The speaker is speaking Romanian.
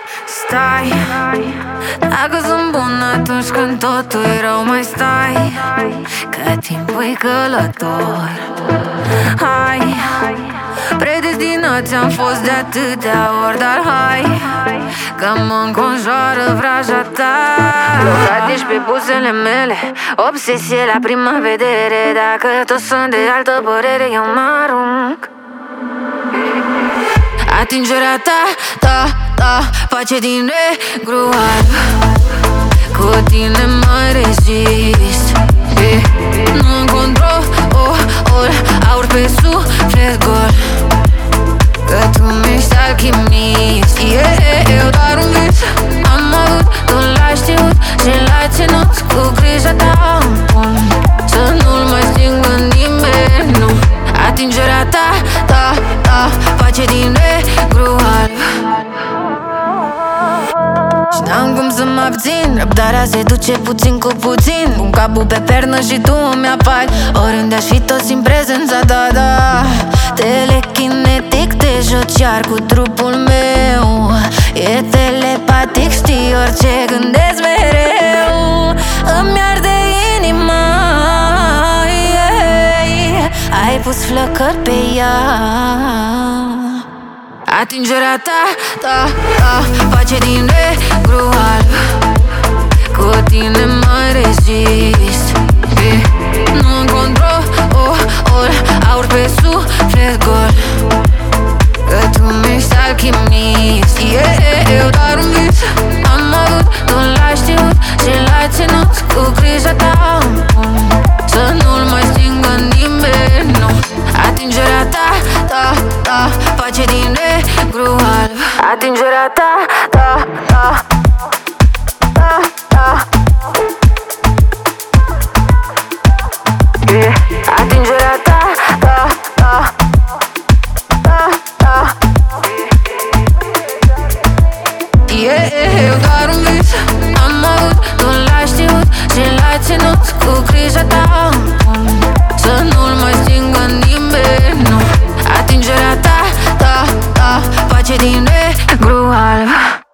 Stai, dacă sunt bun atunci când totul e rău, mai stai, că timpul e călător. Hai, predestinați am fost de atâtea ori, dar hai, că mă înconjoară vraja ta. Blocat ești pe buzele mele, obsesie la prima vedere. Dacă toți sunt de altă părere, eu mă arunc. Atingerea ta face din negru alb. Cu tine mai rezist, nu-mi control, aur pe suflet gol. Că tu mi-ești alchimist, eu doar un vis am avut, tu l-ai știut și l-ai ținut cu grija ta în pumn, să nu-l mai stingă nimeni, nu. Atingerea ta face din negru alb. Și n-am cum să mă abțin, răbdarea se duce puțin cu puțin. Pun capul pe pernă și tu îmi apari, oriunde aș fi tot simt prezența ta, da. Telekinetic, te joci iar cu trupul meu. E telepatic, știi orice gândesc mereu. Îmi arde inima, ai pus flăcări pe ea. Atingerea ta face din negru alb. Cu tine mai rezist, nu-mi control, aur pe suflet gol. Că tu mi-ești alchimist, eu doar un vis am avut, tu l-ai știut și l-ai ținut cu grija ta în pumn, să nu-l mai stingă nimeni, nu. Atingerea ta face din negru alb. Atingerea ta atingerea ta eu doar un vis am avut, tu l-ai știut și l-ai ținut cu grija ta.